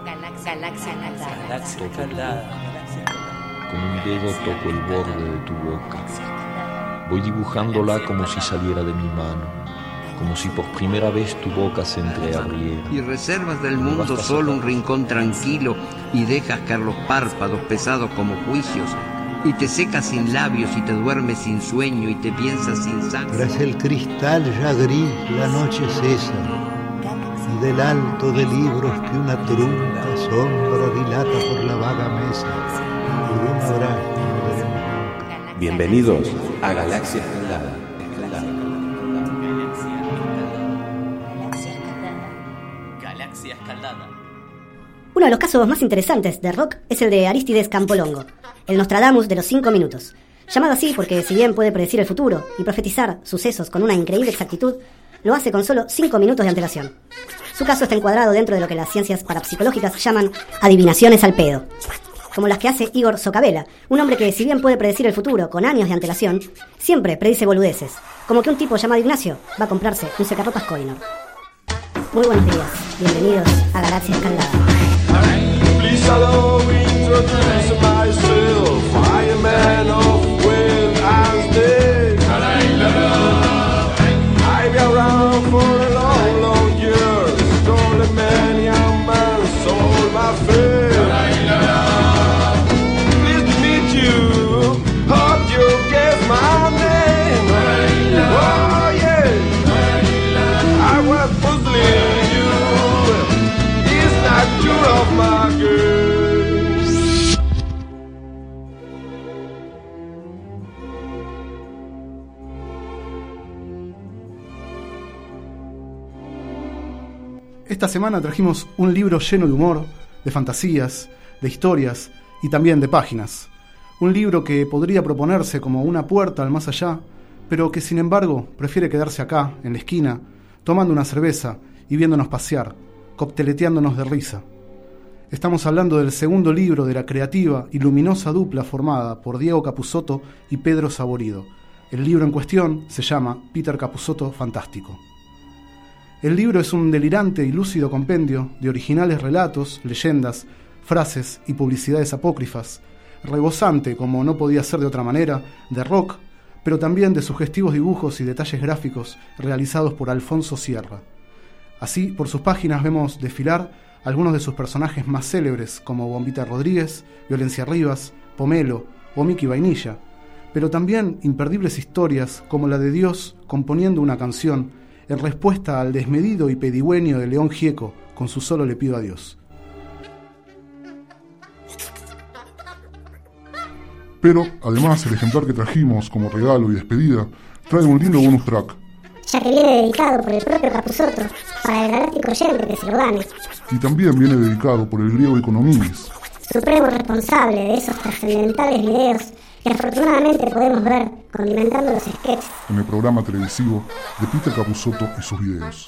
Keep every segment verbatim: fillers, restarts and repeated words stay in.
Galaxia Escaldada. Con un dedo toco el borde de tu boca. Voy dibujándola como si saliera de mi mano, como si por primera vez tu boca se entreabriera. Y reservas del mundo solo un rincón tranquilo y dejas caer los párpados pesados como juicios. Y te secas sin labios y te duermes sin sueño y te piensas sin sangre. Tras el cristal ya gris la noche cesa, y del alto de libros que una trunca sombra dilata por la vaga mesa, algún abrazo no veremos nunca. Bienvenidos a Galaxia Escaldada. Galaxia Escaldada. Uno de los casos más interesantes de rock es el de Arístides Campolongo, el Nostradamus de los cinco minutos, llamado así porque si bien puede predecir el futuro y profetizar sucesos con una increíble exactitud, lo hace con solo cinco minutos de antelación. Su caso está encuadrado dentro de lo que las ciencias parapsicológicas llaman adivinaciones al pedo, como las que hace Igor Socavela, un hombre que si bien puede predecir el futuro con años de antelación, siempre predice boludeces, como que un tipo llamado Ignacio va a comprarse un secarropas Kohinoor. Muy buenos días, bienvenidos a Galaxia Escaldada. Please allow me to introduce myself. I am man of will and day. I've been around for a long, long years. Told a man, young man, sold my faith. Pleased to meet you. Hope you guess my name. Oh yeah. I was puzzling you. It's not true of my girl. Esta semana trajimos un libro lleno de humor, de fantasías, de historias y también de páginas. Un libro que podría proponerse como una puerta al más allá, pero que sin embargo prefiere quedarse acá, en la esquina, tomando una cerveza y viéndonos pasear, cocteleteándonos de risa. Estamos hablando del segundo libro de la creativa y luminosa dupla formada por Diego Capusotto y Pedro Saborido. El libro en cuestión se llama Peter Capusotto Fantástico. El libro es un delirante y lúcido compendio de originales relatos, leyendas, frases y publicidades apócrifas, rebosante, como no podía ser de otra manera, de rock, pero también de sugestivos dibujos y detalles gráficos realizados por Alfonso Sierra. Así, por sus páginas vemos desfilar algunos de sus personajes más célebres, como Bombita Rodríguez, Violencia Rivas, Pomelo o Mickey Vainilla, pero también imperdibles historias como la de Dios componiendo una canción en respuesta al desmedido y pedigüeño de León Gieco con su Solo le pido a Dios. Pero, además, el ejemplar que trajimos como regalo y despedida trae un lindo bonus track, ya que viene dedicado por el propio Capusotto para el galáctico oyente que se lo gane. y también viene dedicado por el griego Economides, Supremo responsable de esos trascendentales videos que afortunadamente podemos ver condimentando los sketches. en el programa televisivo de Peter Capusotto y sus videos.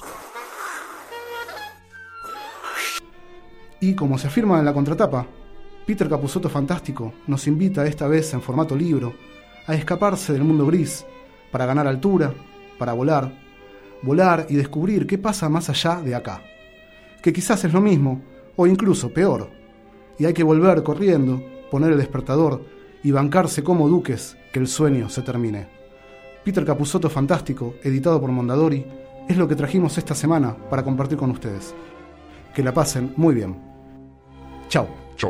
Y como se afirma en la contratapa, Peter Capusotto Fantástico nos invita esta vez en formato libro a escaparse del mundo gris para ganar altura, para volar, volar y descubrir qué pasa más allá de acá, que quizás es lo mismo o incluso peor, y hay que volver corriendo, poner el despertador y bancarse como duques que el sueño se termine. Peter Capusotto Fantástico, editado por Mondadori, es lo que trajimos esta semana para compartir con ustedes. Que la pasen muy bien. Chau. Chau.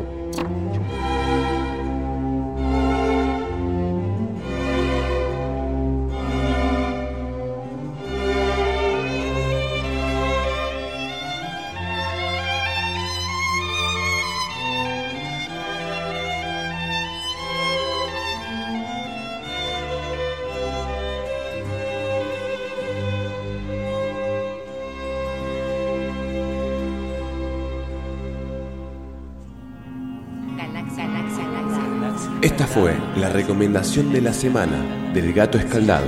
Esta fue la recomendación de la semana del Gato Escaldado.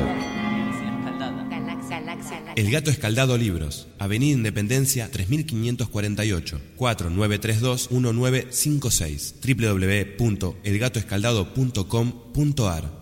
El Gato Escaldado Libros, Avenida Independencia tres mil quinientos cuarenta y ocho, cuatro nueve tres dos uno nueve cinco seis, doble u doble u doble u punto el gato escaldado punto com punto a r.